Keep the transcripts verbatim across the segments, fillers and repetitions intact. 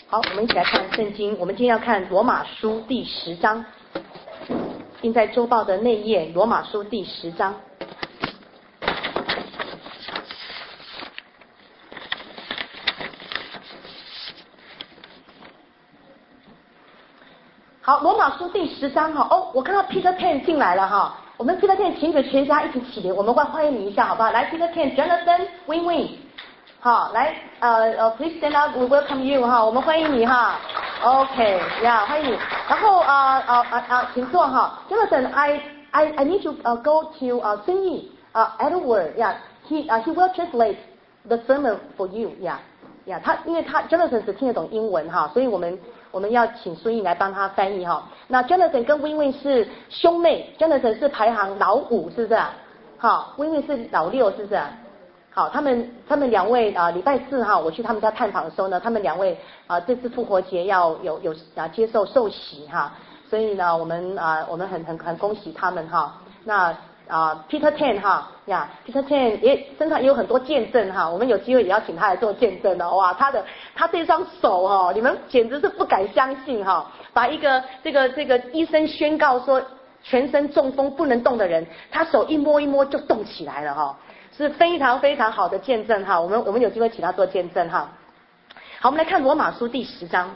好，我们一起来看圣经。我们今天要看罗马书第十章，印在周报的内页，罗马书第十章。好，罗马书第十章哈。哦，我看到 Peter Pan 进来了哈。我们 Peter Pan 请给全家一起起立，我们欢欢迎你一下好不好？来 Peter Pan、Jonathan、Win Win。好，来，呃呃 ，Please stand up, we welcome you 哈，我们欢迎你哈 ，OK， 呀、yeah, 欢迎你。然后啊啊啊啊，请坐哈 ，Jonathan，I I I need to uh, go to 啊、uh, 孙毅啊 Edward，yeah，he 啊、uh, he will translate the sermon for you，yeah，yeah， 他因为他 Jonathan 只听得懂英文哈，所以我们我们要请孙毅来帮他翻译哈。那 Jonathan 跟 Win Win 是兄妹 ，Jonathan 是排行老五，是不是？好 ，Win Win 是老六，是不是？好，他们他们两位啊，礼拜四哈，我去他们家探访的时候呢，他们两位啊，这次复活节要有有啊接受受洗哈，所以呢，我们啊，我们很很很恭喜他们哈。那啊 ，Peter Tan 哈呀 ，Peter Tan 也身上也有很多见证哈，我们有机会也要请他来做见证的哇，他的他这双手哈，你们简直是不敢相信哈，把一个这个这个医生宣告说全身中风不能动的人，他手一摸一摸就动起来了哈。是非常非常好的见证哈，我们我们有机会请他做见证哈。好，我们来看罗马书第十章。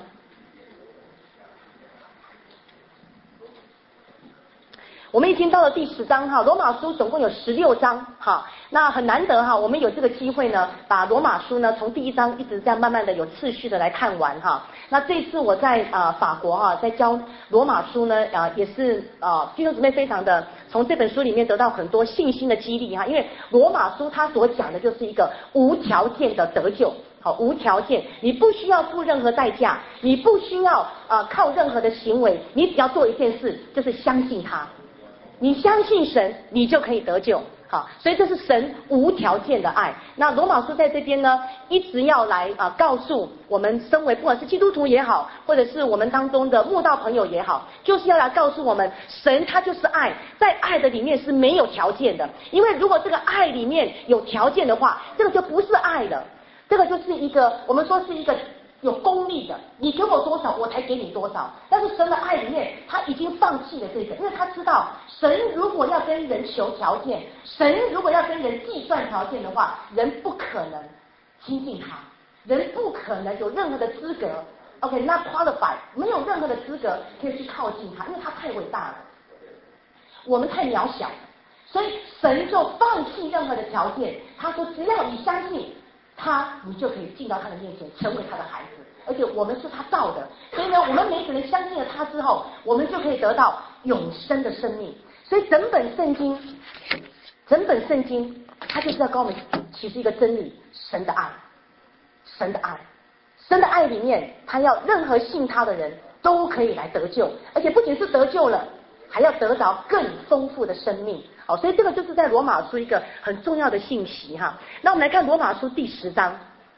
我们已经到了第十章哈，罗马书总共有十六章哈，那很难得哈，我们有这个机会呢，把罗马书呢从第一章一直这样慢慢的有次序的来看完哈。那这次我在啊、呃、法国哈，在教罗马书呢啊、呃、也是啊弟兄姊妹非常的从这本书里面得到很多信心的激励哈，因为罗马书它所讲的就是一个无条件的得救。好，无条件，你不需要付任何代价，你不需要啊、呃、靠任何的行为，你只要做一件事，就是相信他。你相信神，你就可以得救。好，所以这是神无条件的爱。那罗马书在这边呢，一直要来啊、呃、告诉我们，身为不管是基督徒也好，或者是我们当中的慕道朋友也好，就是要来告诉我们，神他就是爱，在爱的里面是没有条件的。因为如果这个爱里面有条件的话，这个就不是爱了，这个就是一个我们说是一个有功利的，你给我多少我才给你多少。但是神的爱里面他已经放弃了这个，因为他知道神如果要跟人求条件，神如果要跟人计算条件的话，人不可能亲近他，人不可能有任何的资格 OK not qualified， 没有任何的资格可以去靠近他，因为他太伟大了，我们太渺小，所以神就放弃任何的条件，他说只要你相信他，你就可以进到他的面前，成为他的孩子，而且我们是他造的，所以呢，我们每一个人相信了他之后，我们就可以得到永生的生命。所以整本圣经，整本圣经，它就是要跟我们启示一个真理：神的爱，神的爱，神的爱里面，他要任何信他的人都可以来得救，而且不仅是得救了，还要得着更丰富的生命。好，所以这个就是在罗马书一个很重要的信息哈。那我们来看罗马书第十章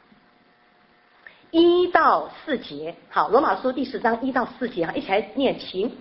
一到四节。好，罗马书第十章一到四节哈，一起来念，请。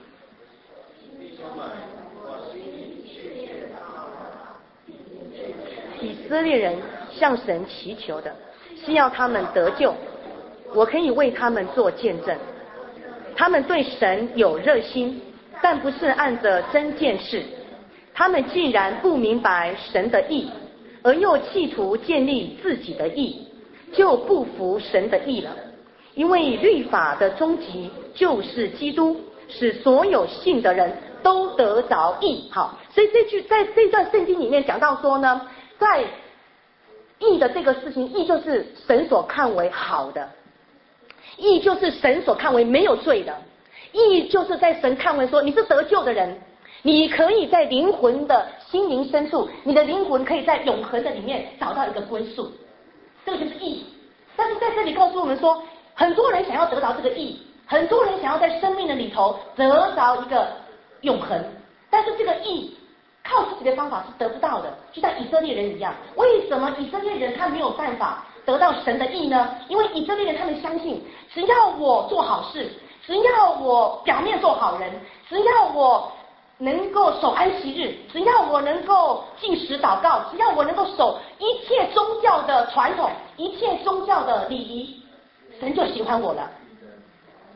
以色列人向神祈求的是要他们得救，我可以为他们做见证。他们对神有热心，但不是按着真见识。他们既然不明白神的义，而又企图建立自己的义，就不服神的义了。因为律法的终极就是基督，使所有信的人都得着义。好，所以这句在这段圣经里面讲到说呢，在义的这个事情，义就是神所看为好的，义就是神所看为没有罪的，义就是在神看为说你是得救的人，你可以在灵魂的心灵深处，你的灵魂可以在永恒的里面找到一个归宿，这个就是义。但是在这里告诉我们说，很多人想要得到这个义，很多人想要在生命的里头得着一个永恒，但是这个义靠自己的方法是得不到的，就像以色列人一样。为什么以色列人他没有办法得到神的义呢？因为以色列人他们相信，只要我做好事，只要我表面做好人，只要我能够守安息日，只要我能够禁食祷告，只要我能够守一切宗教的传统，一切宗教的礼仪，神就喜欢我了。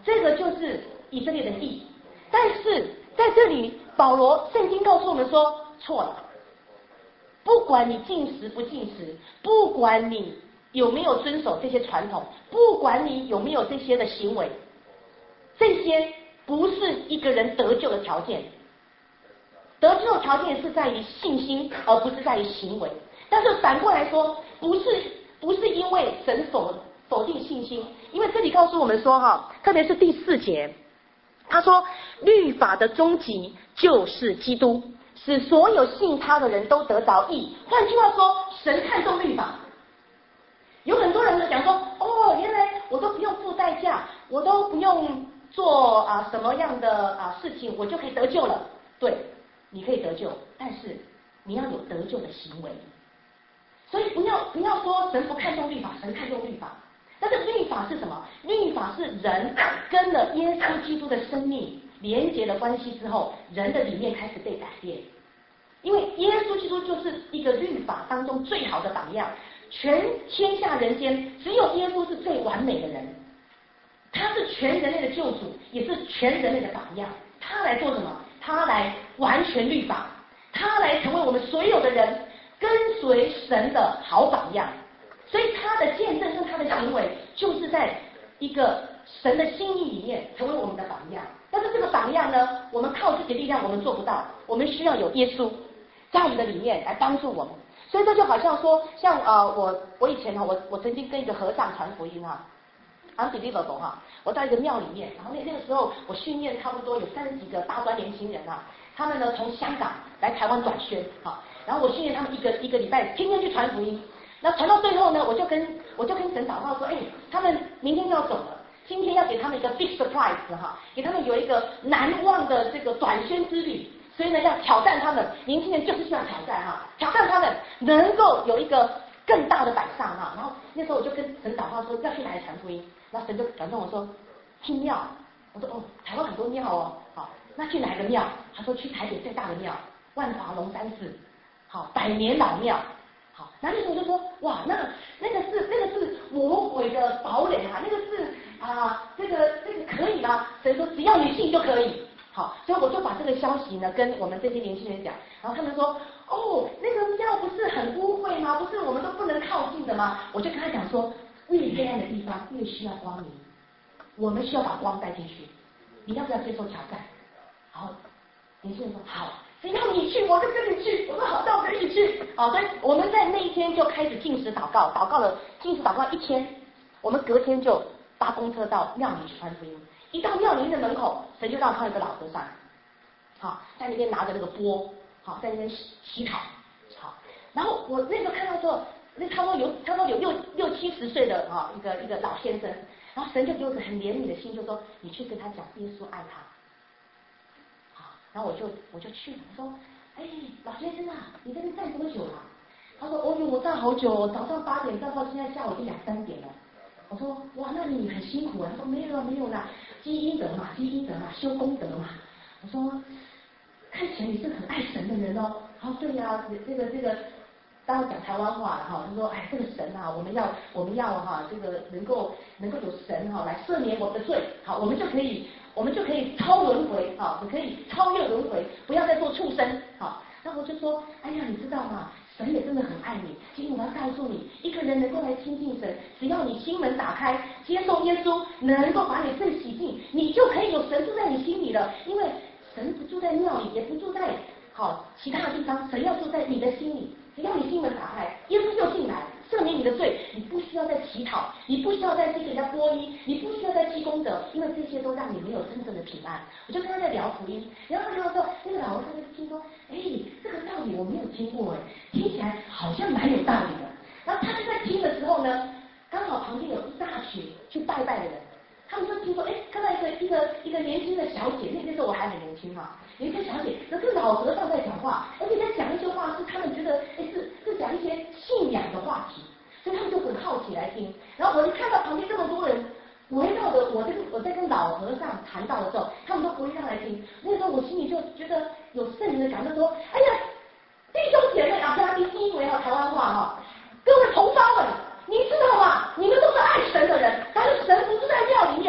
这个就是以色列的义。但是在这里，保罗圣经告诉我们说，错了。不管你禁食不禁食，不管你有没有遵守这些传统，不管你有没有这些的行为，这些不是一个人得救的条件。得救的条件是在于信心，而不是在于行为。但是反过来说，不是不是因为神否否定信心，因为这里告诉我们说哈，特别是第四节，他说律法的终极就是基督，使所有信他的人都得着义。换句话说，神看重律法。有很多人讲说，哦，原来我都不用付代价，我都不用做啊什么样的啊事情，我就可以得救了。对，你可以得救，但是你要有得救的行为。所以不要不要说神不看重律法，神看重律法。但是律法是什么？律法是人跟了耶稣基督的生命连结了关系之后，人的里面开始被改变。因为耶稣基督就是一个律法当中最好的榜样，全天下人间只有耶稣是最完美的人，他是全人类的救主，也是全人类的榜样。他来做什么？他来完全律法，他来成为我们所有的人跟随神的好榜样。所以他的见证跟他的行为，就是在一个神的心意里面成为我们的榜样。但是这个榜样呢，我们靠自己的力量我们做不到，我们需要有耶稣在我们的里面来帮助我们。所以这就好像说，像呃我我以前哈，我我曾经跟一个和尚传福音哈 ，unbelievable 哈，我到一个庙里面，然后那那个时候我训练差不多有三十几个大专年轻人啊，他们呢从香港来台湾短宣哈，然后我训练他们一个一个礼拜，天天去传福音。那传到最后呢，我就跟我就跟神祷告说，哎，他们明天要走了，今天要给他们一个 big surprise 哈，给他们有一个难忘的这个短宣之旅，所以呢要挑战他们，年轻人就是需要挑战哈，挑战他们能够有一个更大的摆上哈。然后那时候我就跟神祷告说要去哪里传福音，然后神就感动我说去庙，我说哦，台湾很多庙哦，好，那去哪个庙？他说去台北最大的庙，万华龙山寺，好，百年老庙。好，然后那时候我就说，哇，那那个是那个是魔鬼的堡垒啊，那个是啊，这个这个可以吗？所以说只要你信就可以。好，所以我就把这个消息呢跟我们这些年轻人讲，然后他们说，哦，那个庙不是很污秽吗？不是我们都不能靠近的吗？我就跟他讲说，越黑暗的地方越需要光明，我们需要把光带进去。你要不要接受挑战？然后年轻人说好。只要你去，我就跟你去。我说好，那我跟你去。好，所以我们在那一天就开始禁食祷告，祷告了禁食祷告一天。我们隔天就搭公车到庙里去传福音。一到庙里的门口，神就让他有个老和尚，好，在那边拿着那个钵，好，在那边洗洗讨，好。然后我那时候看到说，那他说有他说有六六七十岁的哈一个一个老先生，然后神就给我个很怜悯的心，就说你去跟他讲耶稣爱他。然后我就我就去了，我说，哎，老先生啊，你在这站多久了？他说，哦哟，我站好久，早上八点站到现在下午就两三点了。我说，哇，那你很辛苦啊。他说，没有啊，没有啦，积阴德嘛，积阴德嘛，修功德嘛。我说，看起来你是很爱神的人哦。他说，对呀、啊，这个这个，当我讲台湾话了哈，就说，哎，这个神啊，我们要我们要哈，这个能够能够有神哈来赦免我们的罪，好，我们就可以。我们就可以超轮回，好，你可以超越轮回，不要再做畜生，好。然后我就说，哎呀，你知道吗？神也真的很爱你。今天我要告诉你，一个人能够来亲近神，只要你心门打开，接受耶稣，能够把你罪洗净，你就可以有神住在你心里了。因为神不住在庙里，也不住在好其他的地方，神要住在你的心里。只要你心门打开，耶稣就进来。赦免你的罪，你不需要再乞讨，你不需要再去给人家剥衣，你不需要再积功德，因为这些都让你没有真正的平安。我就跟他在聊福音，然后他就说，那个老和尚就听说，哎，这个道理我没有听过，哎，听起来好像蛮有道理的。然后他就在听的时候呢，刚好旁边有一大群去拜拜的人，他们就听说，哎，看到一个一个一个年轻的小姐，那那时候我还很年轻嘛，年轻小姐，有个老和尚在讲话，而且在讲一些话是他们觉得，哎，是是讲一些信仰的话题。所以他们就很好奇来听，然后我一看到旁边这么多人围绕着我这个我在跟老和尚谈到的时候，他们都围绕来听。那时候我心里就觉得有圣灵的感动，说：哎呀，弟兄姐妹啊，大家听因为哈台湾话哈，各位同胞们，你知道吗？你们都是爱神的人，但是神不是在庙里面，神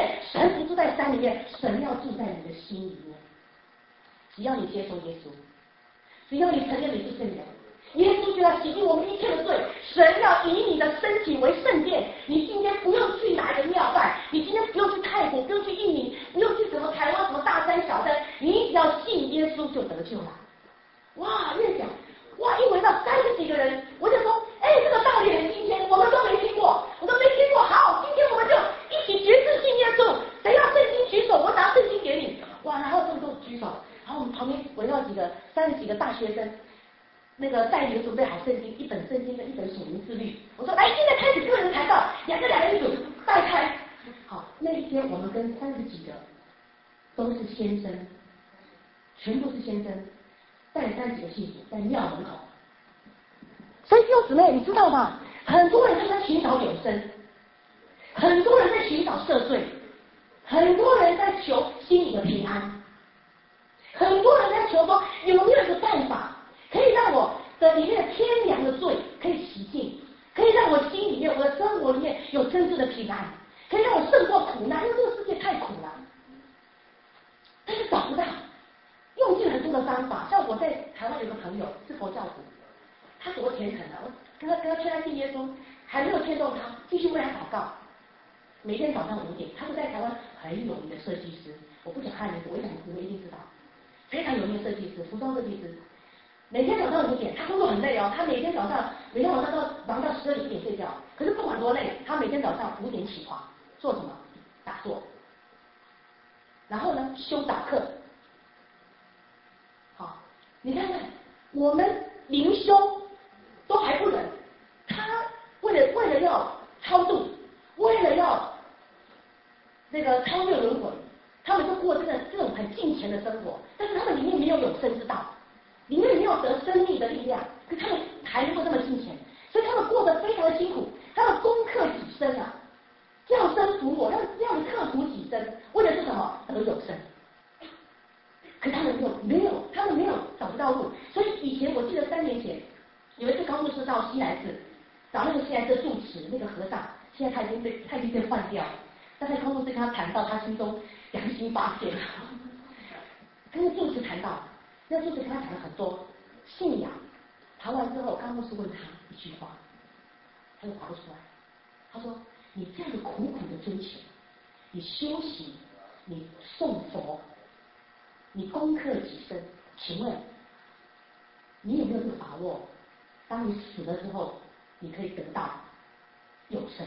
人不住在山里面，神要住在你的心里面。只要你接受耶稣，只要你承认你是罪人，耶稣就要洗净我们一切的罪。神要以你的身体为圣殿，你今天不用去哪个庙拜，你今天不用去泰国，不用去印尼，不用去什么台湾什么大山小山，你只要信耶稣就得救了。哇，越讲哇，一围到三十几个人，我就说，哎，这个道理很新鲜，我们都没听过，我都没听过。好，今天我们就一起决志信耶稣。谁要圣经举手，我拿圣经给你。哇，然后这么多举手，然后我们旁边围绕几个三十几个大学生，那个带领准备好圣经，一本圣经跟一本属灵之律。我说，来，现在开始个人谈到，两个两人一组，带开。好，那一天我们跟三十几个都是先生，全部是先生。带三几个信徒在庙门口，所以弟兄姊妹，你知道吗？很多人都在寻找永生，很多人在寻找赦罪，很多人在求心里的平安，很多人在求说有没有一个办法可以让我的里面天良的罪可以洗净，可以让我心里面我的生活里面有真正的平安，可以让我胜过苦难，因为这个世界太苦了，但是找不到。用尽很多的方法，像我在台湾有个朋友是佛教徒，他多虔诚啊！我跟他跟他劝他信耶稣，还没有劝动他，继续为他祷告。每天早上五点，他是在台湾很有名的设计师，我不讲他的名字，我一讲你们一定知道，非常有名的设计师，服装设计师。每天早上五点，他工作很累哦，他每天早上每天晚上到忙到十二点一点睡觉，可是不管多累，他每天早上五点起床，做什么？打坐，然后呢修早课。好，你看看，我们灵修都还不能，他为了为了要超度，为了要那个超越轮回，他们就过这个这种很敬虔的生活，但是他们里面没有永生之道，里面没有得生命的力量，可他们还能够这么敬虔，所以他们过得非常的辛苦，他们攻克己身啊，叫声服我，他们这样刻苦己身，为的是什么？得永生。可他们没有没有，他们没有找不到路，所以以前我记得三年前有一次高牧师到西来寺找那个西来寺住持那个和尚，现在他已经被他已经被换掉了，但是高牧师跟他谈到他心中良心发现了，跟那住持谈到，那住持跟他讲了很多信仰，谈完之后高牧师问他一句话，他就答不出来，他说你这样的苦苦的追求，你修行，你诵佛，你攻克己身，请问你有没有这个把握？当你死了之后，你可以得到永生？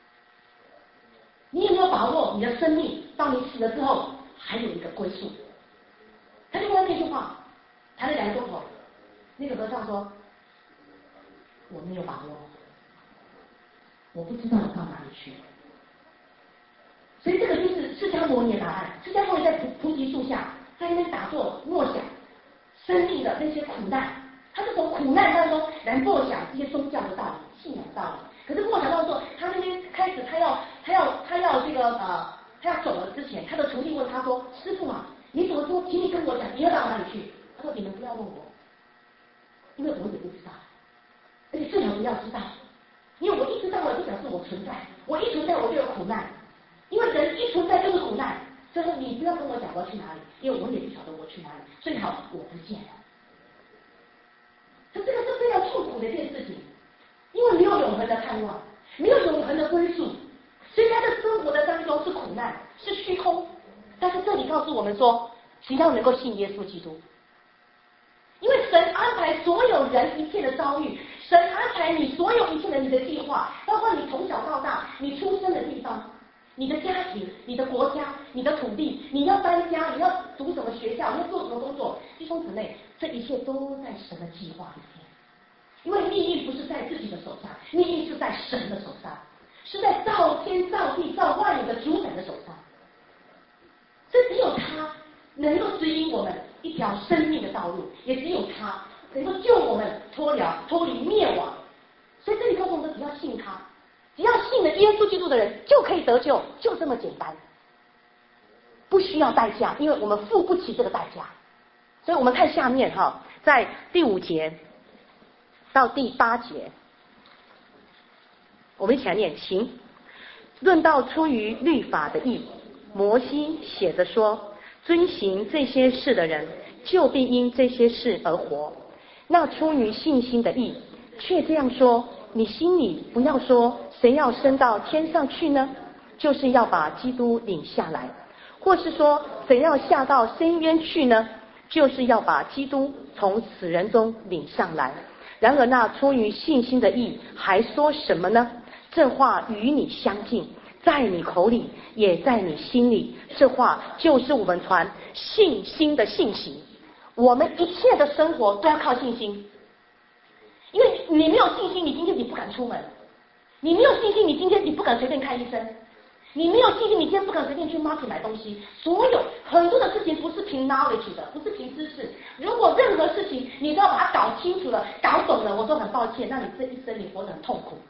你有没有把握你的生命到你死了之后还有一个归宿？他就问他那句话，谈了两个钟头。那个和尚说：“我没有把握，我不知道我到哪里去。”所以这个就是释迦牟尼的答案。释迦牟尼在菩菩提树下，在那边打坐默想生命的那些苦难，他是从苦难当中来默想这些宗教的道理、信仰的道理。可是默想到说，他那边开始，他要他要他要这个呃，他要走了之前，他的徒弟问他说：“师父啊，你怎么说？请你跟我讲，你要到哪里去？”他说：“你们不要问我，因为我也不知道，而且最好不要知道，因为我一知道了就表示我存在，我一存在我就有苦难。”因为人一存在就是苦难，所以说你不要跟我讲我要去哪里，因为我也不晓得我去哪里，最好我不见了。这这个是非常痛苦的一件事情，因为没有永恒的盼望，没有永恒的归宿，所以他的生活的当中是苦难，是虚空。但是这里告诉我们说，只要能够信耶稣基督，因为神安排所有人一切的遭遇，神安排你所有一切的你的计划，包括你从小到大你出生的地方。你的家庭、你的国家、你的土地，你要搬家，你要读什么学校，你要做什么工作，弟兄姊妹，这一切都在神的计划里面。因为命运不是在自己的手上，命运是在神的手上，是在造天造地造万有的主宰的手上。这只有他能够指引我们一条生命的道路，也只有他能够救我们脱离脱离灭亡。所以这里告诉我们，只要信他。只要信了耶稣基督的人就可以得救，就这么简单，不需要代价，因为我们付不起这个代价。所以我们看下面哈，在第五节到第八节，我们一起来念。行，论到出于律法的义， 摩西写着说，遵行这些事的人，就必因这些事而活。那出于信心的义，却这样说，你心里不要说，谁要升到天上去呢？就是要把基督领下来。或是说，谁要下到深渊去呢？就是要把基督从死人中领上来。然而那出于信心的义还说什么呢？这话与你相近，在你口里也在你心里，这话就是我们传信心的信息。我们一切的生活都要靠信心，因为你没有信心，你今天你不敢出门；你没有信心，你今天你不敢随便看医生；你没有信心，你今天不敢随便去 market 买东西。所有很多的事情不是凭 knowledge 的，不是凭知识。如果任何事情你都要把它搞清楚了、搞懂了，我说很抱歉，那你这一生你活得很痛苦。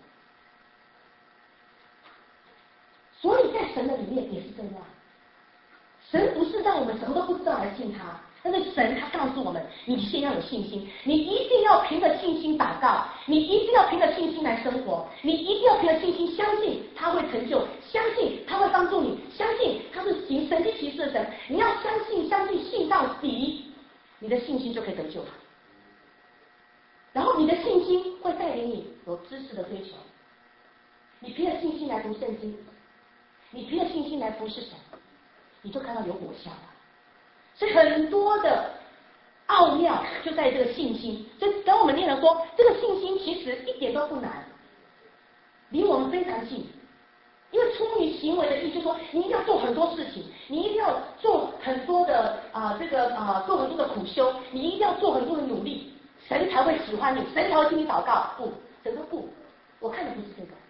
所以在神的里面也是这样，神不是让我们什么都不知道来信他，但是神他告诉我们，你先要有信心，你一定要凭着信心祷告，你一定要凭着信心来生活，你一定要凭着信心相信他会成就，相信他会帮助你，相信他是行神迹奇事的神。你要相信，相信信到底，你的信心就可以得救了。然后你的信心会带领你有知识的追求，你凭着信心来读圣经，你凭着信心来服侍神，你就看到有果效了。所以很多的奥妙就在这个信心。所以跟我们念了说，这个信心其实一点都不难，离我们非常近。因为出于行为的义，就是说你一定要做很多事情，你一定要做很多的啊、呃、这个啊、呃、做很多的苦修，你一定要做很多的努力，神才会喜欢你，神才会听你祷告。不，神说不，我看的不是这个。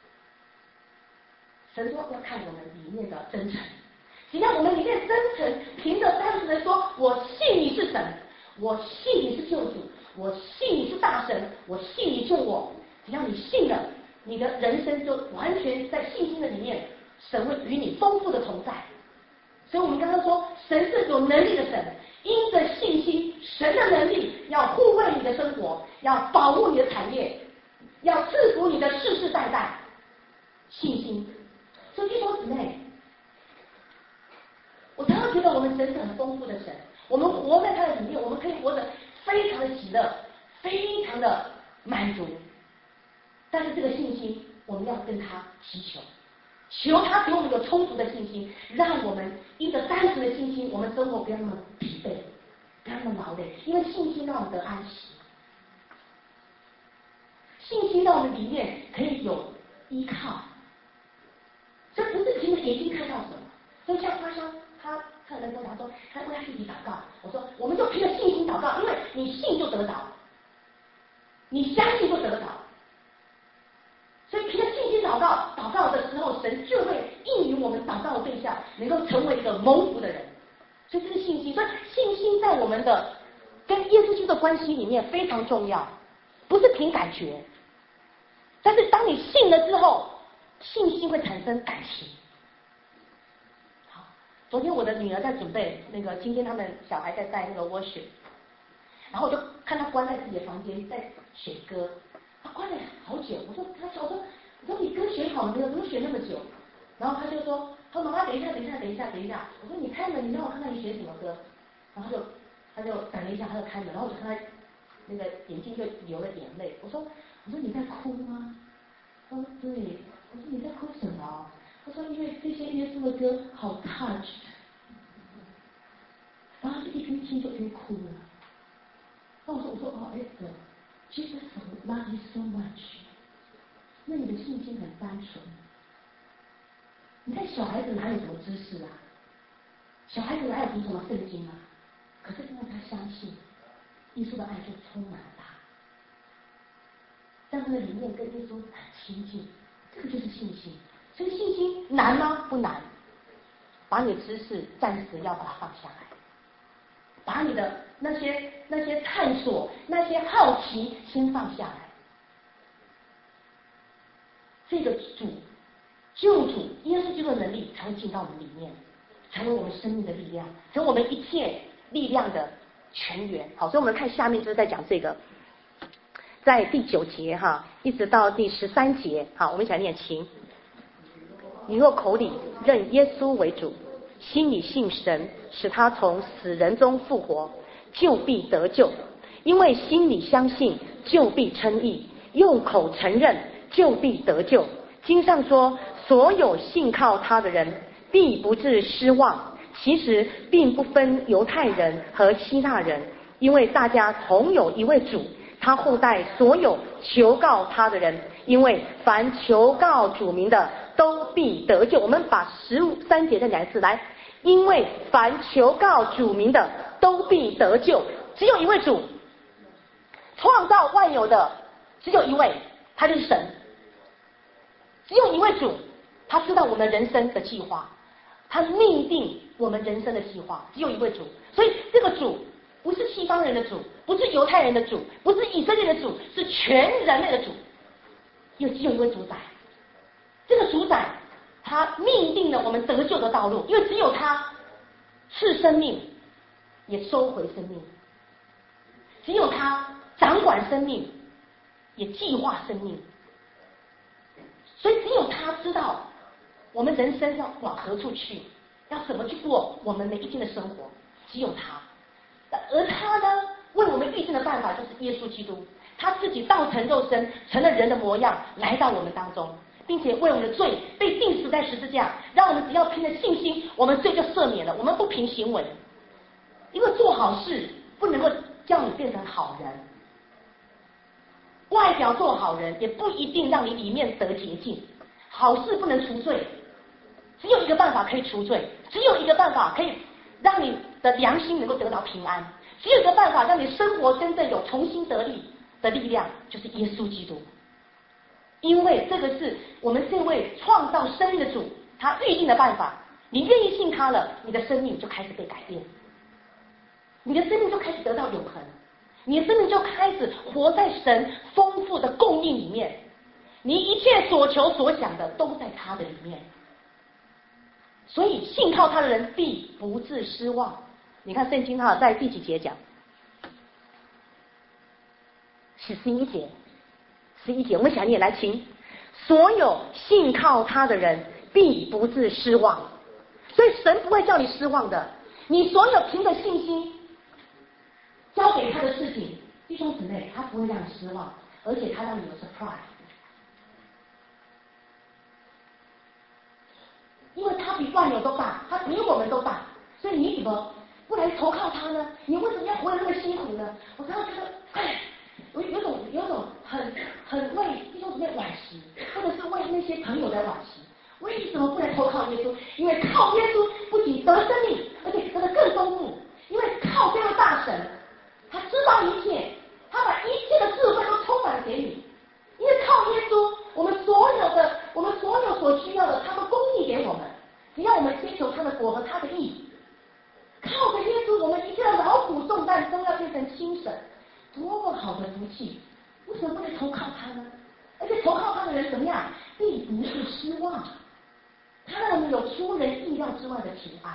神说要看我们里面的真诚，只要我们里面真诚，凭着单纯的说我信你是神，我信你是救主，我信你是大神，我信你救我，只要你信了，你的人生就完全在信心的里面，神会与你丰富的同在。所以我们刚刚说神是有能力的神，因着信心，神的能力要护卫你的生活，要保护你的产业，要赐福你的世世代代。信心。所以弟兄姊妹，我常常觉得我们神是很丰富的神，我们活在他的里面，我们可以活得非常的喜乐，非常的满足。但是这个信心，我们要跟他祈求，求他给我们有充足的信心，让我们因着单纯的信心，我们生活不要那么疲惫，不要那么劳累，因为信心让我们得安息，信心让我们里面可以有依靠。这不是凭着眼睛看到什么，所以像花香，他他人跟我说，他为他自己祷告，我说我们就凭着信心祷告，因为你信就得着，你相信就得着，所以凭着信心祷告，祷告的时候，神就会应允我们祷告的对象，能够成为一个蒙福的人。所以这是信心，所以信心在我们的跟耶稣基督的关系里面非常重要，不是凭感觉，但是当你信了之后，信心会产生感情。好，昨天我的女儿在准备那个，今天他们小孩在带那个 worship， 然后我就看她关在自己的房间在选歌，她关了好久。我说她我说我说你歌选好了没有？怎么选那么久？然后她就说，她说妈妈等一下等一下等一下等一下。我说你开门，你让我看看你选什么歌。然后她就她就等了一下，她就开门，然后我就看她那个眼睛就流了眼泪。我说我说你在哭吗？她说对。我说你在哭什么？他说因为这些耶稣的歌好 touch， 然后一边听就一边哭了。那我说我说哦哎对 ，Jesus love you so much， 那你的信心很单纯。你看小孩子哪有什么知识啊？小孩子哪有读什么圣经啊？可是因为他相信，耶稣的爱就充满了他，让他的里面跟耶稣很亲近。这个就是信心。所以信心难吗？不难。把你的知识暂时要把它放下来，把你的那些那些探索、那些好奇先放下来。这个主、救主耶稣基督的能力才会进到我们里面，成为我们生命的力量，成为我们一切力量的泉源。好，所以我们看下面就是在讲这个，在第九节哈，一直到第十三节。好，我们一起来念，请。你若口里认耶稣为主， 心里信神，使他从死人中复活，就必得救。因为心里相信，就必称义；用口承认，就必得救。经上说，所有信靠他的人，必不致失望。其实并不分犹太人和希腊人，因为大家同有一位主，他厚待所有求告他的人，因为凡求告主名的，都必得救。我们把十三节再讲一次来，因为凡求告主名的，都必得救。只有一位主，创造万有的只有一位，他就是神。只有一位主，他知道我们人生的计划，他命定我们人生的计划，只有一位主。所以这个主不是西方人的主，不是犹太人的主，不是以色列的主，是全人类的主。又只有一位主宰，这个主宰他命定了我们得救的道路，因为只有他赐生命，也收回生命；只有他掌管生命，也计划生命。所以只有他知道我们人生要往何处去，要怎么去过我们每一天的生活，只有他。而他呢，为我们预定的办法就是耶稣基督，他自己道成肉身，成了人的模样，来到我们当中，并且为我们的罪被钉死在十字架，让我们只要凭着信心，我们罪就赦免了。我们不凭行为，因为做好事不能够叫你变成好人，外表做好人也不一定让你里面得洁净。好事不能除罪，只有一个办法可以除罪，只有一个办法可以让你的良心能够得到平安，只有一个办法让你生活真正有重新得力的力量，就是耶稣基督。因为这个是我们这位创造生命的主他预定的办法，你愿意信他了，你的生命就开始被改变，你的生命就开始得到永恒，你的生命就开始活在神丰富的供应里面，你一切所求所想的都在他的里面。所以信靠他的人必不致失望。你看圣经哈，在第几节讲？是十一节，十一节我们想念来请，所有信靠他的人必不致失望。所以神不会叫你失望的，你所有凭着信心交给他的事情，弟兄姊妹，他不会让你失望，而且他让你有 surprise。因为他比万有都大，他比我们都大，所以你怎么不来投靠他呢？你为什么要活得那么辛苦呢？我常常觉得，哎，我有种有种很很为弟兄姊妹惋惜，或者是为那些朋友在惋惜。为什么不来投靠耶稣？因为靠耶稣不仅得生命，而且得的更丰富。因为靠这位大神，他知道一切，他把一切的智慧都充满给你。因为靠耶稣，我们所有的我们所有所需要的，他都供应给我们。只要我们追求他的国和他的义，靠着耶稣，我们一切的劳苦重担都要变成轻省，多么好的福气！为什么不能投靠他呢？而且投靠他的人怎么样？必不是失望，他让我们有出人意料之外的平安。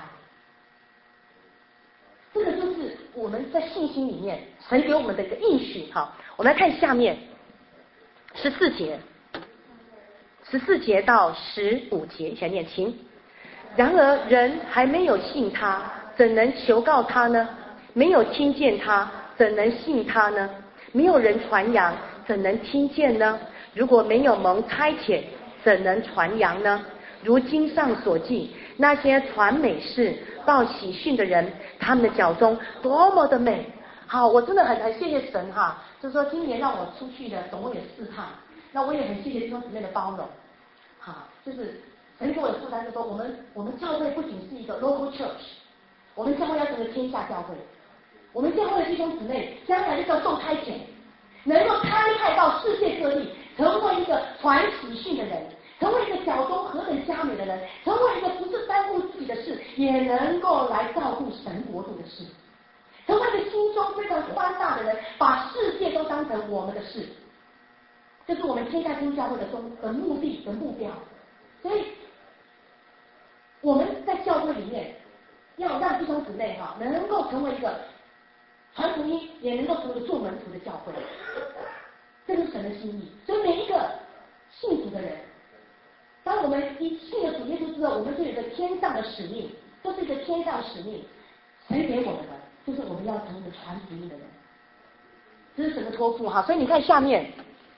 这个就是我们在信心里面神给我们的一个应许。好，我们来看下面十四节，十四节到十五节，一起来念经。然而人还没有信他，怎能求告他呢？没有听见他，怎能信他呢？没有人传扬，怎能听见呢？如果没有蒙差遣，怎能传扬呢？如经上所记，那些传美事报喜讯的人，他们的脚中多么的美。好，我真的很很谢谢神哈，就是说今年让我出去的总共有四趟，那我也很谢谢弟兄姊妹的包容。好，就是神给我的负担是说，我们我们教会不仅是一个 local church， 我们教会要成为天下教会。我们教会的弟兄姊妹将来就要受差遣，能够差派到世界各地，成为一个传喜讯的人，成为一个脚中何等佳美的人，成为一个不是耽误自己的事，也能够来照顾神国度的事，成为一个心中非常宽大的人，把世界都当成我们的事。这是我们天下新教会的中的目的的目标。所以我们在教会里面要让弟兄姊妹哈能够成为一个传福音，也能够成为做门徒的教会，这是神的心意。所以每一个信主的人，当我们一信了主耶稣之后，我们就有一个天上的使命， 这是一个天上使命，神给我们的，就是我们要成为传福音的人，这是神的托付哈。所以你看下面，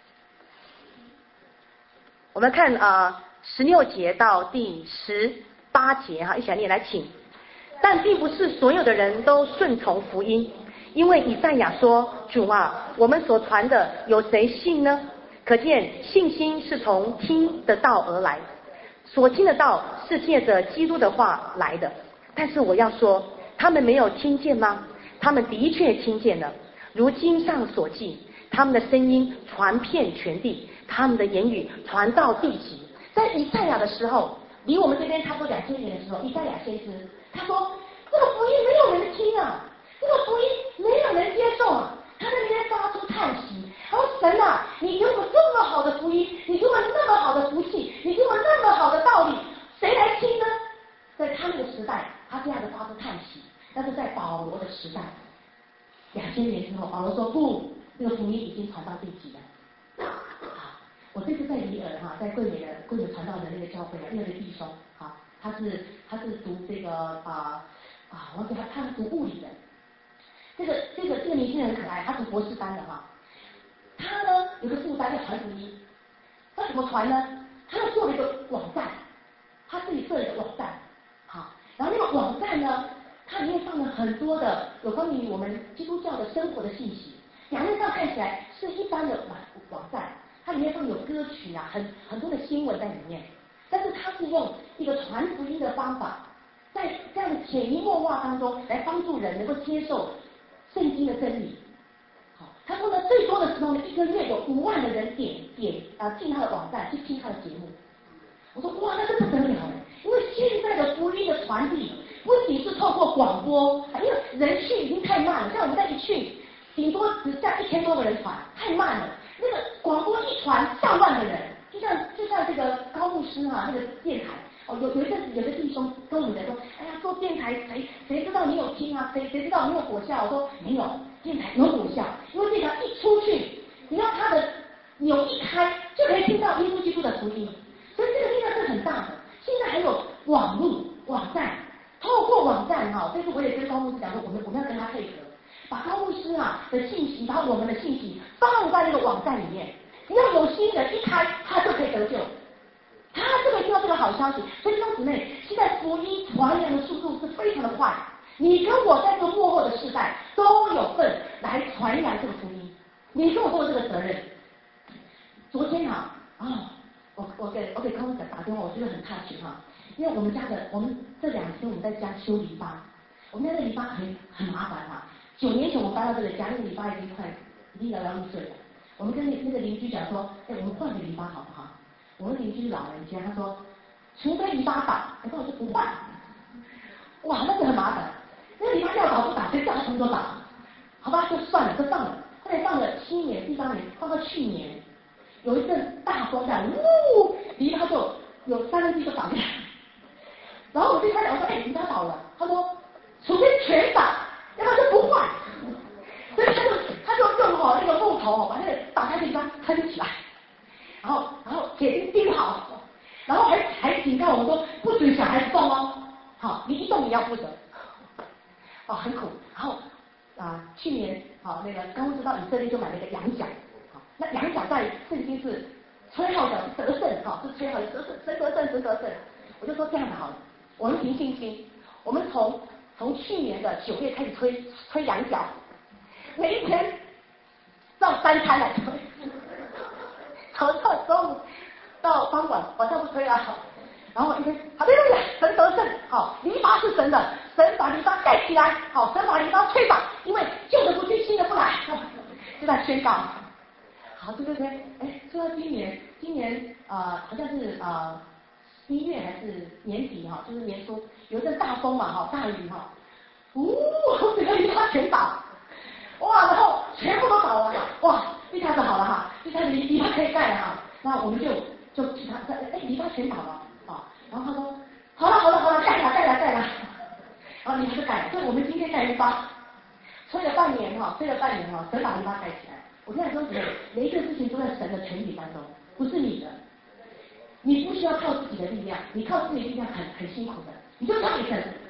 我们看啊十六节到第十八节哈，一起来念，来请。但并不是所有的人都顺从福音，因为以赛亚说：“主啊，我们所传的有谁信呢？”可见信心是从听的道而来，所听的道是借着基督的话来的。但是我要说，他们没有听见吗？他们的确听见了，如经上所记，他们的声音传遍全地，他们的言语传到地极。在以赛亚的时候，离我们这边差不多两千年的时候，以赛亚先知他说：“这个福音没有人听啊，这个福音没有人接受啊。”他在那边发出叹息，然后神啊，你给我们这么好的福音，你给我们那么好的福气，你给我们那么好的道理，谁来听呢？在他们的时代，他这样的发出叹息。但是在保罗的时代，两千年之后，保罗说不，这个福音已经传到地极了。好，我这次在里尔哈，在桂美的桂美传道的那个教会的那个弟兄，好，他是他是读这个啊啊，我给他他是读物理的。这个这个这个年轻人很可爱，他读博士班的哈。他呢有个负担要传福音，他怎么传呢？他又做了一个网站，他自己设了一个网站，好，然后那个网站呢，它里面放了很多的有关于我们基督教的生活的信息。表面上看起来是一般的网网站，它里面放有歌曲啊，很很多的新闻在里面，但是他是用一个传福音的方法，在这样的潜移默化当中来帮助人能够接受圣经的真理。好，他说呢，最多的时候呢，一个月有五万的人点点啊进他的网站去听他的节目。我说哇，那是不得了哎！因为现在的福音的传递，不仅是透过广播，因为人去已经太慢了，像我们在一去，顶多只剩一千多个人传，太慢了。那个广播一传，上万个人，就像就像这个高牧师哈、啊，那个电台。哦，有有一阵子，有的弟兄跟我们讲说，哎呀，做电台谁谁知道你有听啊？谁谁知道你有果效？我说没有，电台有果效，因为电台一出去，只要它的钮一开，就可以听到耶稣基督的福音，所以这个力量是很大的。现在还有网络网站，透过网站哈、哦，这次我也跟高牧师讲说，我们我们要跟他配合，把高牧师啊的信息，把我们的信息放在那个网站里面，只要有新人一开，他就可以得救。他这个听到这个好消息，所以弟兄姊妹，现在福音传扬的速度是非常的快。你跟我在这个幕后的时代都有份来传扬这个福音，你跟我都有这个责任。昨天啊，啊、哦，我我给我给高牧师打电话，我觉得很踏实哈，因为我们家的我们这两天我们在家修篱笆，我们家的篱笆很很麻烦哈。九年前我搬到这个家，那个篱笆已经快已经摇摇欲坠了。我们跟那那个邻居讲说，哎，我们换个篱笆好不好？我们邻居老人家，他说，除非篱笆倒，我说我就不换。哇，那个很麻烦，那篱笆要倒不倒，谁叫他什么时候倒？好吧，就算了，就放了。后来放了七年，第八年放到去年，有一阵大风在，呜，篱笆就有三分之一就倒下来。然后我对他讲说，哎，篱笆倒了，他说，除非全倒，要不然就不换。所以他就他就用好那个木头，把那个打开篱笆撑起来。然后，然后铁钉钉好，然后还还警告我们说不准小孩子动哦，好，你一动你要负责，哦，很苦。然后啊、呃，去年好、哦、那个刚知道以色列就买了一个羊角，好，那羊角在圣经是吹号的得胜，哈、哦，是吹号的得胜，神得胜，神得胜。我就说这样子好了，我们凭信心，我们从从去年的九月开始吹吹羊角，每一天照三餐来吹。早上、中午到傍晚，晚上不吹啊。然后一天，哈利路亚，神得胜，好，篱笆是神的，神把篱笆盖起来，好，神把篱笆吹倒，因为旧的不去，新的不来，就在宣告。好，对对对，哎，说到今年，今年啊、呃，好像是啊一、呃、月还是年底哈，就是年初有一阵大风嘛哈，大雨哈，呜，这个篱笆全倒。哇，然后全部都倒完了，哇，一下子好了哈，一下子篱篱笆可以盖了哈，那我们就就其他哎篱笆全倒了啊，然后他说好了好了好了，盖了盖了盖了，然后篱笆就盖了，所以我们今天盖篱笆，吹了半年哈，吹了半年哈，神把篱笆盖起来。我现在说什么？每一个事情都在神的权柄当中，不是你的，你不需要靠自己的力量，你靠自己的力量很很辛苦的，你就交给神。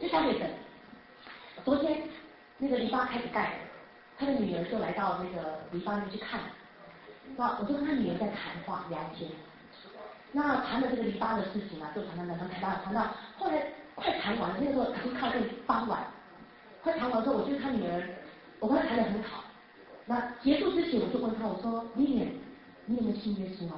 就消费者。昨天那个篱笆开始盖，他的女儿就来到那个篱笆那边去看。那我就跟他女儿在谈话聊天。那谈了这个篱笆的事情啊，就谈谈谈谈谈到谈到后来快谈完了，那个时候已经靠近傍晚。快谈完之后，我就他女儿，我跟他谈得很好。那结束之前，我就问他，我说：“丽莲，你有没有信耶稣啊？”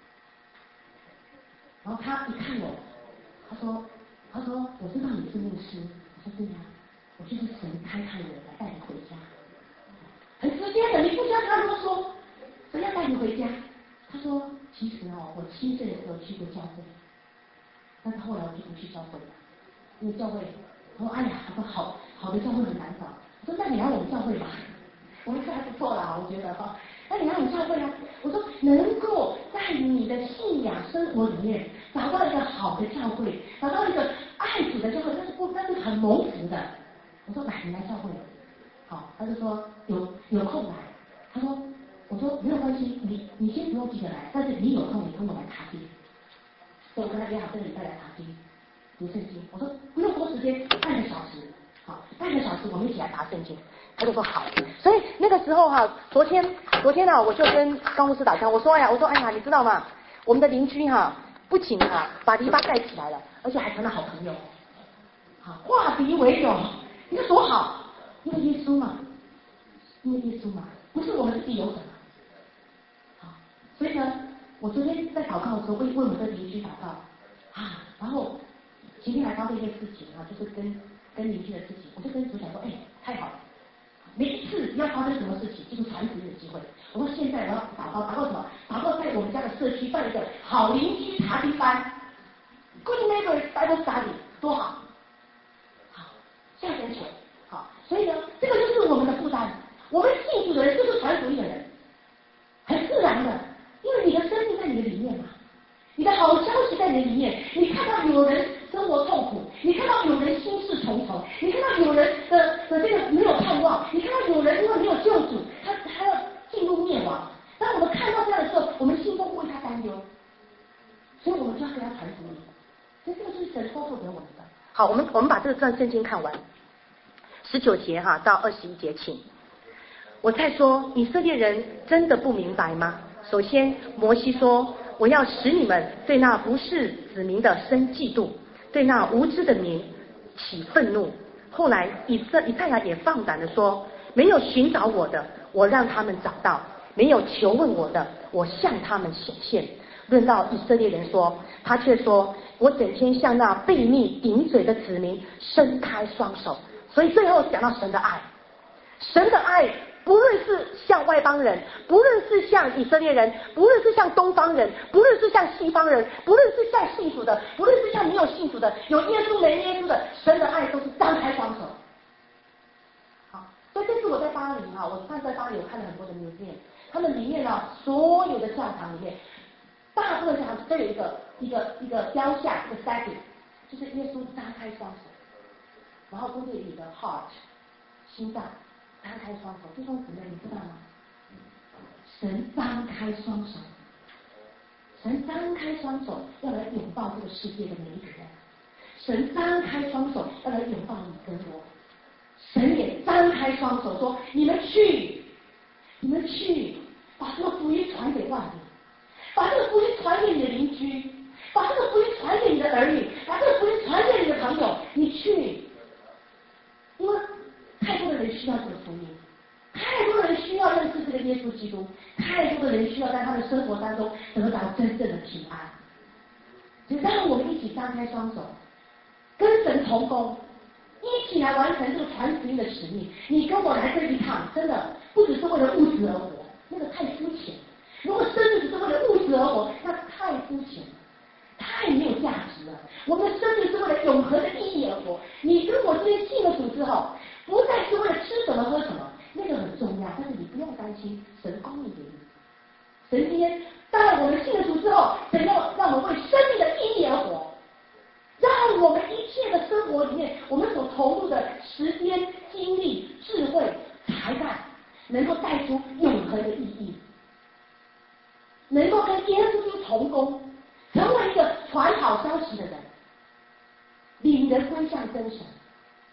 然后他一看我，他说：“他说我知道你是牧师。”我说：“对呀，我就是神开开我来带你回家。”很直接的，你不需要他啰嗦，神要带你回家。他说：“其实哦，我七岁的时候去过教会，但是后来我就不去教会了，因为教会。”我说：“哎呀，他说好好的教会很难找。”我说：“那你来我们教会吧，我们看还不错啦，我觉得哈。那你来我们教会啊？”我说：“能够在你的信仰生活里面找到一个好的教会，找到一个爱主的教会，那是不那是很蒙福的。”我说：“来，你来教会。”好，他就说有有空来。他说：“我说没有关系，你你先不用急着来，但是你有空你跟我来查经。”所以我跟他约好这个礼拜来查经。读圣经，我说不用多时间，半个小时，好，半个小时我们一起来查圣经。他就说好。所以那个时候哈、啊，昨天昨天呢、啊，我就跟高牧师打电话，我说哎呀，我说哎呀，你知道吗？我们的邻居哈、啊，不仅啊把篱笆盖起来了，而且还成了好朋友，好，化敌为友，你看多好！因为耶稣嘛，因为耶稣嘛，不是我们自己有什么，好，所以呢，我昨天在祷告的时候为为我们的邻居祷告啊，然后。今天来发生一件事情啊，就是跟跟邻居的事情，我就跟主讲说，哎，太好了，每一次要发生什么事情，就是传福音的机会。我说现在我要祷告，祷告什么？祷告在我们家的社区办一个好邻居查经班 ，Good Neighbor Bible Study， 多好，好，向神求，好，所以呢，这个就是我们的负担。我们信主的人就是传福音的人，很自然的，因为你的生命在你的里面嘛。你的好消息在你里面，你看到有人生活痛苦，你看到有人心事重重，你看到有人的的这个没有盼望，你看到有人因为没有救主，他还要进入灭亡。当我们看到这样的时候，我们心中为他担忧，所以我们就要给他传福音。所以这个就是神托付给我们的。好，我们我们把这个段圣经看完，十九节哈到二十一节，请。我再说，以色列人真的不明白吗？首先，摩西说。我要使你们对那不是子民的生嫉妒，对那无知的民起愤怒。后来以色以赛亚也放胆的说：没有寻找我的，我让他们找到；没有求问我的，我向他们显现。论到以色列人说，他却说：我整天向那悖逆顶嘴的子民伸开双手。所以最后讲到神的爱，神的爱。不论是向外邦人，不论是向以色列人，不论是向东方人，不论是向西方人，不论是向信主的，不论是向没有信主的，有耶稣没耶稣的，神的爱都是张开双手。好，所以这次我在巴黎哈，我上次在巴黎我看了很多的 museum， 他们里面呢，所有的教堂里面，大部分教堂都有一个一个一个雕像，一个 statue， 就是耶稣张开双手，然后针对你的 heart 心脏。张开双手，弟兄姊妹，你知道吗？神张开双手，神张开双手要来拥抱这个世界的每一个人。神张开双手要来拥抱你跟我。神也张开双手说：“你们去，你们去，把这个福音传给万民，把这个福音传给你的邻居，把这个福音传给你的儿女，把这个福音传给你的朋友。你去，因为。”太多的人需要这个福音，太多的人需要认识这个耶稣基督，太多的人需要在他的生活当中得到真正的平安。就让我们一起张开双手，跟神同工，一起来完成这个传福音的使命。你跟我来这一趟，真的不只是为了物质而活，那个太肤浅。如果生命只是为了物质而活，那太肤浅，太没有价值了。我们的生命是为了永恒的意义而活。你跟我今天信了主之后，不再是为了吃什么喝什么，那个很重要，但是你不用担心，神供应给你。神今天当我们信了主之后，神要让我们为生命的意义而活，让我们一切的生活里面，我们所投入的时间、精力、智慧、才干，能够带出永恒的意义，能够跟耶稣基督同工，成为一个传好消息的人，领人归向真神。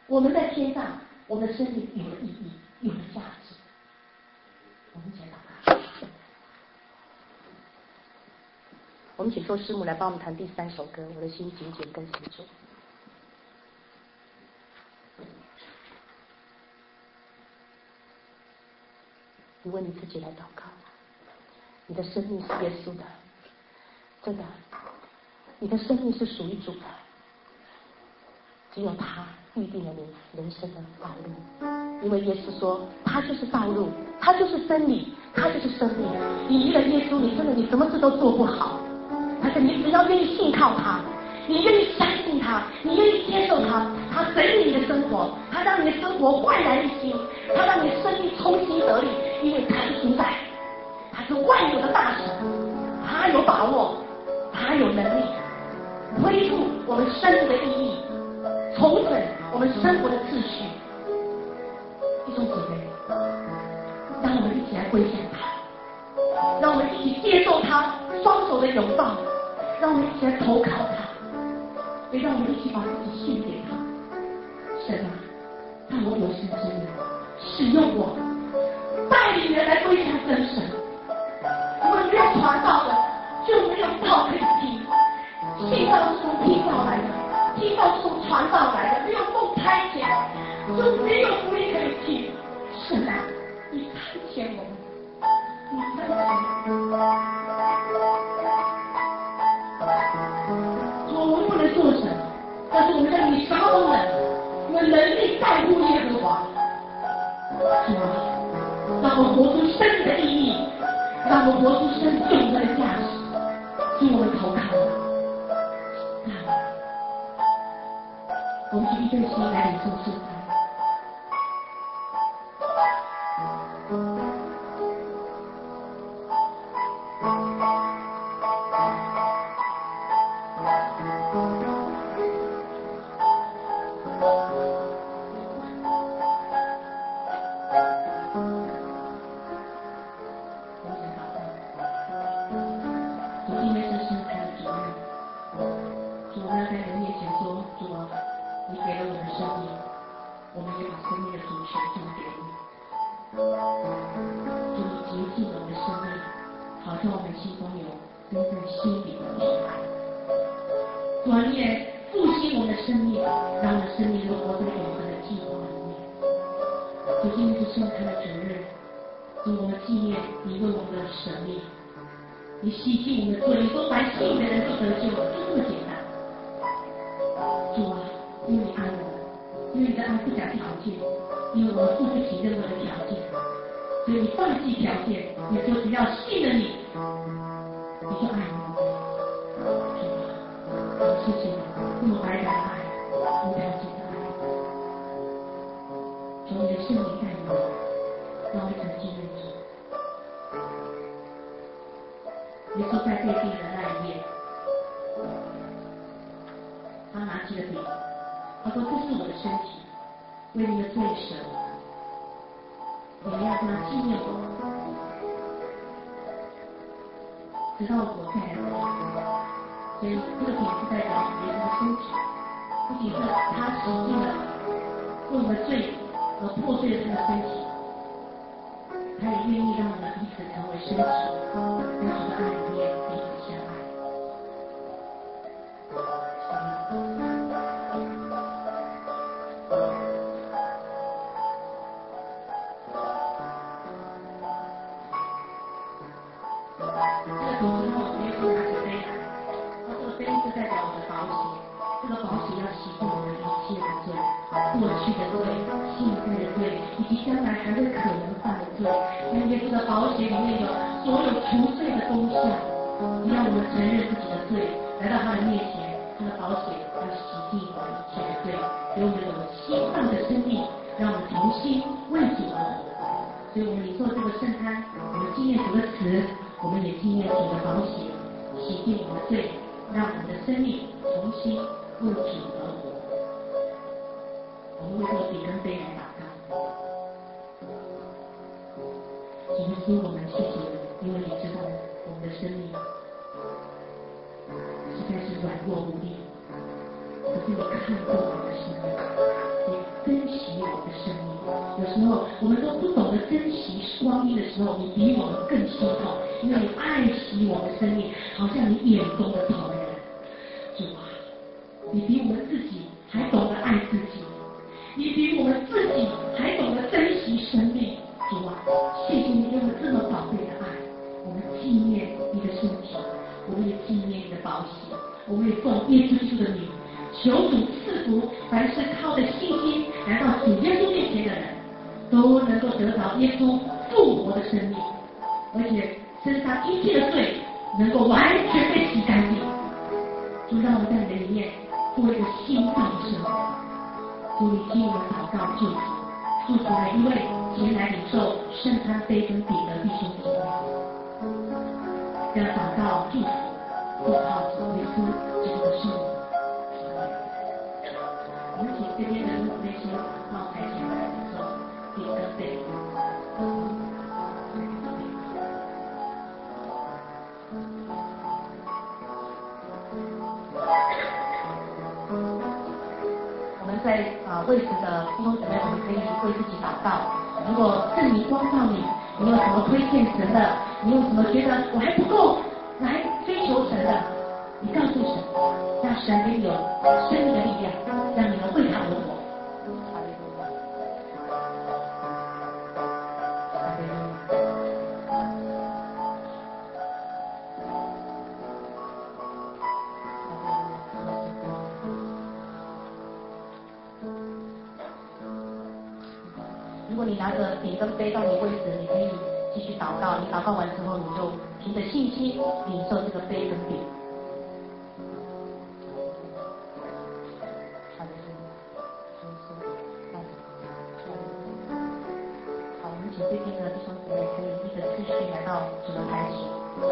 我们在天上，我们的生命有了意义，有了价值。我们一起来祷告。我们请做师母来帮我们弹第三首歌，我的心紧紧跟随主。你为你自己来祷告，你的生命是耶稣的，真的，你的生命是属于主的，只有他预定了你人生的道路，因为耶稣说他就是道路，他就是真理，他就是生命。你离了耶稣，你真的你什么事都做不好，但是你只要愿意信靠他，你愿意相信他，你愿意接受他，他整理你的生活，他让你的生活焕然一新，他让你的生命重新得力，因为他是主宰，他是万有的大神，他有把握，他有能力恢复我们生命的意义，重整我们生活的秩序。弟兄姊妹，让我们一起来归向他，让我们一起接受他双手的拥抱，让我们一起来投靠他，也让我们一起把自己献给他。神啊，让我有生之年使用我，带领人来归向真神。我们没有传道的，就没有道可以听。信道是从听道来的，听道是从传道来的，没有奉差遣，就没有福音可以听。神啊，你差遣我们，你差遣我们。我们不能做什么，但是我们在你什么都能，因为能力在乎耶和华。主啊，让我们活出生命的意义，让我们活出生命永恒的价值，是我们投靠的。我们去预备心来领受圣餐。你洗净我们的罪，你说凡信的人就得救了，就这么简单。主啊，因为你爱我们，因为你的爱不讲条件，因为我们付不起任何的条件，所以你放弃条件，你说只要信了你，你就爱我。主啊，我谢谢你这么白白的爱，无条件的爱。求你的圣灵带领我，让我们经历主。耶稣在被定的那一夜，他拿起了饼，他说：“这是我的身体，为你们罪舍，你们要这样纪念我，直到我再来的日子。”所以这个饼是代表耶稣的身体，不仅是他洗净了为我们罪而破碎了他的身体，他也愿意让我们彼此成为身体，在主的爱里面彼此相爱。这个饼之后，耶稣拿起杯来，他这个杯是代表我的宝血，这个宝血要洗净我们一切的罪，过去的罪、现在的罪，以及将来还会可能犯的罪。因为这个宝血里面有所有除罪的功效，只要我们承认自己的罪，来到他的面前，他的宝血要洗净我们一切的罪，给我们有新造的生命，让我们重新为主而活。所以我们领受这个圣餐，我们纪念主的死，我们也纪念主的宝血，洗净我们的罪，让我们的生命重新为主而活。我们为这个饼跟杯来祷告。主耶稣，我们谢谢你，因为你知道我们的生命实在是软弱无力，可是你看过我们的生命，你我们都不懂得珍惜光阴的时候，你比我们更心痛，因为你爱惜我们生命，好像你眼中的瞳人。主啊，你比我们自己还懂得爱自己，你比我们自己还懂得珍惜生命。主啊，谢谢你给我们这么宝贝的爱，我们纪念你的身体，我们也纪念你的宝血，我们也奉耶稣基督的名，求主赐福凡是靠着信心来到主耶稣面前的人，都能够得到耶稣复活的生命，而且身上一切的罪能够完全被洗干净。主，让我们在你的里面过一个新造的生活。主，你听我们祷告祝福，祝福每一位前来领受圣餐杯跟饼的弟兄姊妹。这样祷告祝福，奉靠主耶稣基督的圣名。我们请这边的那些到台前来领受饼跟杯。 我们在啊为此的弟兄姊妹，我们可以为自己祷告。如果圣灵光照你，你有什么亏欠神的，你有什么觉得我还不够来追求神的，你告诉神，让神给你有生命的力量，让你能为他而活。如果你拿着饼跟杯到你位置，你可以继续祷告。你祷告完之后，你就凭着信心领受这个杯跟饼。好，我们请这边的弟兄姊妹可以依着次序来到主的台前。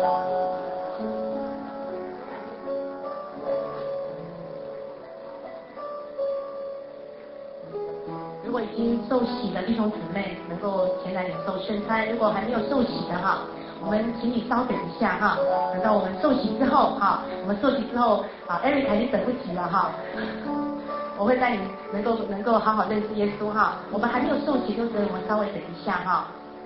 如果已经受洗的弟兄姊妹能够前来领受圣餐，如果还没有受洗的哈，我们请你稍等一下哈，等到我们受洗之后哈，我们受洗之后啊 ，Eric 已经等不及了哈，我会带你能够能够好好认识耶稣哈。我们还没有受洗，就是我们稍微等一下哈。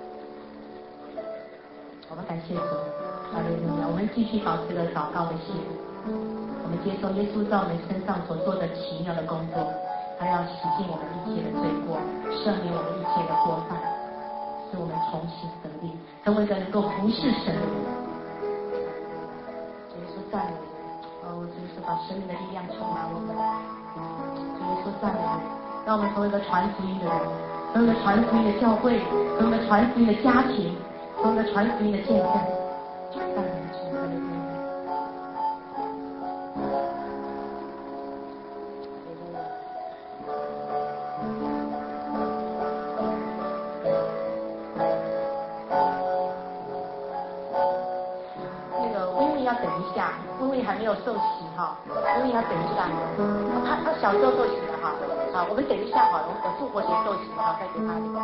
我们感谢主，哈利路亚！我们继续保持着祷告的心，我们接受耶稣在我们身上所做的奇妙的工作。他要洗净我们一切的罪过，赦免我们一切的过犯，使我们重新得力，成为一个能够服侍神的人。主耶稣赞美你，哦，主耶稣把生命的力量充满我们。主耶稣赞美你，让我们成为一个传福音的人，成为一个传福音的教会，成为一个传福音的家庭，成为一个传福音的见证。赞美主，哈利路亚。要等一下，微微还没有受洗哈，微微要等一下，他他小时候受洗了哈，好，我们等一下好了，我们等复活节受洗哈，再给他领。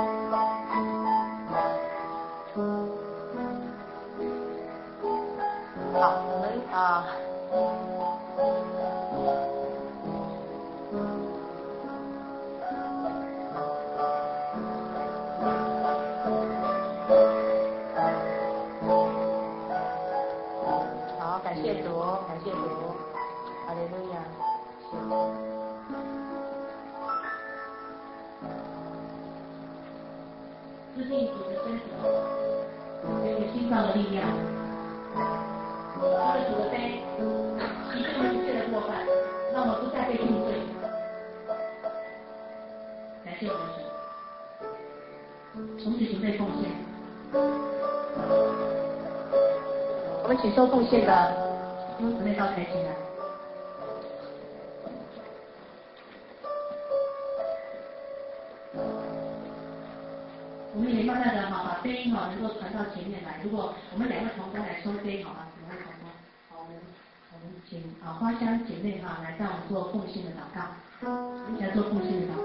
好，我们啊。感谢主，感谢主，哈利路亚。自信主的身体，给你心脏的力量。他的主的杯，洗净我们一切的过犯，让我们不再被定罪。感谢我们主，从此行对奉献。我们请收奉献的弟兄姊妹到台前来。我们也慢慢的哈，把杯哈能够传到前面来。如果我们两位同工来收杯好吗？两位同工，好，我们我们请啊花香姐妹哈来带我们做奉献的祷告，一起来做奉献的祷告。